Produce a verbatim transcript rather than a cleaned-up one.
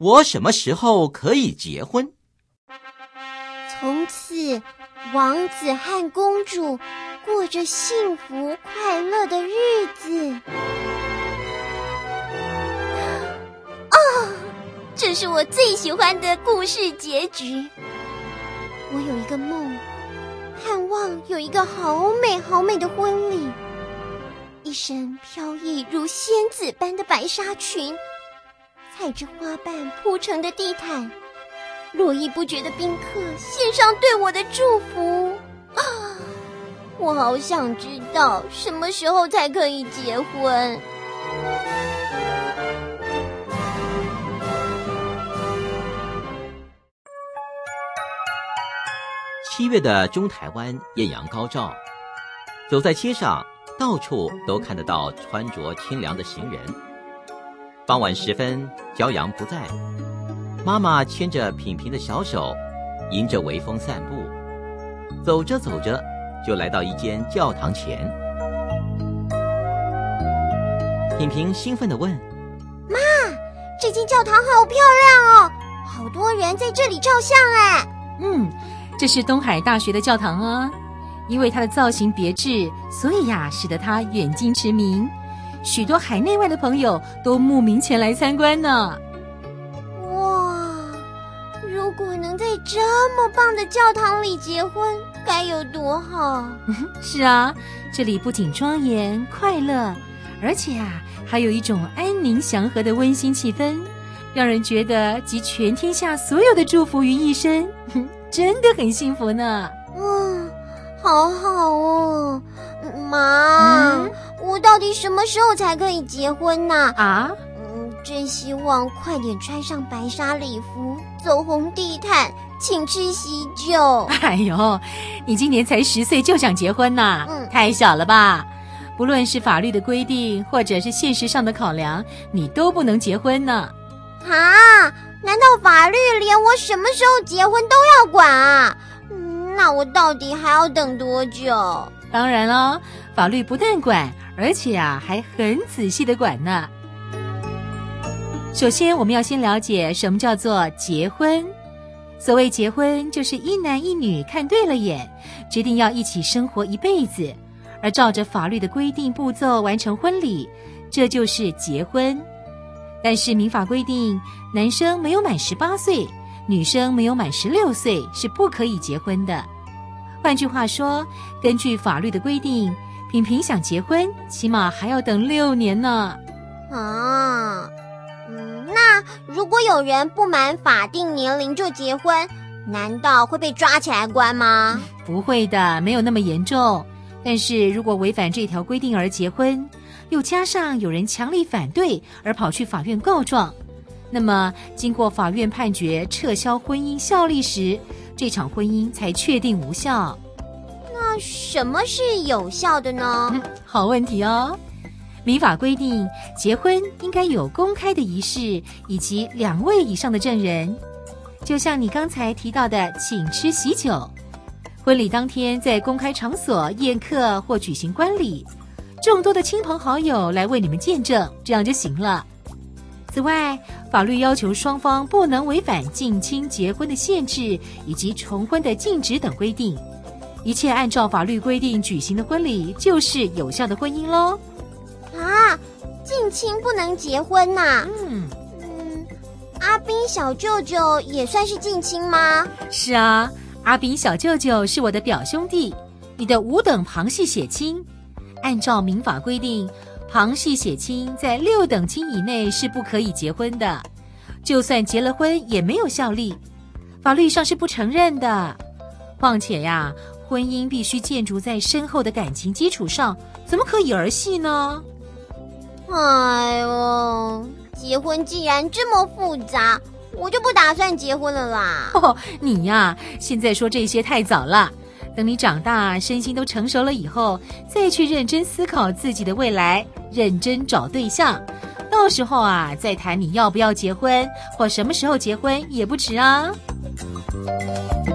我什么时候可以结婚？ 从此，王子和公主过着幸福快乐的日子。哦，这是我最喜欢的故事结局。我有一个梦，盼望有一个好美好美的婚礼，一身飘逸如仙子般的白纱裙，踩着花瓣铺成的地毯，络绎不绝的宾客献上对我的祝福啊！我好想知道什么时候才可以结婚。 七月的中台湾艳阳高照，走在街上，到处都看得到穿着清凉的行人。傍晚时分，骄阳不在，妈妈牵着品品的小手，迎着微风散步。走着走着，就来到一间教堂前。品品兴奋地问： 妈，这间教堂好漂亮哦，好多人在这里照相哎。 嗯，这是东海大学的教堂啊，因为它的造型别致，所以呀，使得它远近驰名，许多海内外的朋友都慕名前来参观呢。 哇，如果能在这么棒的教堂里结婚，该有多好！ 是啊，这里不仅庄严快乐，而且啊，还有一种安宁祥和的温馨气氛，让人觉得集全天下所有的祝福于一身，真的很幸福呢。 嗯，好好哦。妈，嗯，我到底什么时候才可以结婚呢？ 啊？ 嗯，真希望快点穿上白纱礼服，走红地毯，请吃喜酒。 哎呦，你今年才十岁就想结婚呐？嗯，太小了吧？不论是法律的规定，或者是现实上的考量，你都不能结婚呢。 啊？难道法律连我什么时候结婚都要管啊？嗯，那我到底还要等多久？ 当然了，法律不但管，而且啊还很仔细的管呢。首先，我们要先了解什么叫做结婚。所谓结婚，就是一男一女看对了眼，决定要一起生活一辈子，而照着法律的规定步骤完成婚礼，这就是结婚。但是民法规定，男生没有满十八岁，女生没有满十六岁是不可以结婚的。换句话说，根据法律的规定，品品想结婚，起码还要等六年呢。 啊，嗯，那如果有人不满法定年龄就结婚，难道会被抓起来关吗？ 不会的，没有那么严重。但是如果违反这条规定而结婚，又加上有人强力反对而跑去法院告状，那么经过法院判决撤销婚姻效力时，这场婚姻才确定无效。 那什么是有效的呢？ 嗯，好问题哦。民法规定，结婚应该有公开的仪式以及两位以上的证人，就像你刚才提到的请吃喜酒。婚礼当天在公开场所宴客或举行观礼，众多的亲朋好友来为你们见证，这样就行了。此外，法律要求双方不能违反近亲结婚的限制以及重婚的禁止等规定，一切按照法律规定举行的婚礼就是有效的婚姻咯。 啊，近亲不能结婚呐？ 嗯嗯，阿斌小舅舅也算是近亲吗？ 是啊，阿斌小舅舅是我的表兄弟，你的五等旁系血亲。按照民法规定，旁系血亲在六等亲以内是不可以结婚的，就算结了婚也没有效力，法律上是不承认的。况且呀，婚姻必须建筑在深厚的感情基础上，怎么可以儿戏呢？ 哎呦，结婚既然这么复杂，我就不打算结婚了啦。 哦，你呀，现在说这些太早了。等你长大，身心都成熟了以后，再去认真思考自己的未来，认真找对象。到时候啊，再谈你要不要结婚，或什么时候结婚也不迟啊。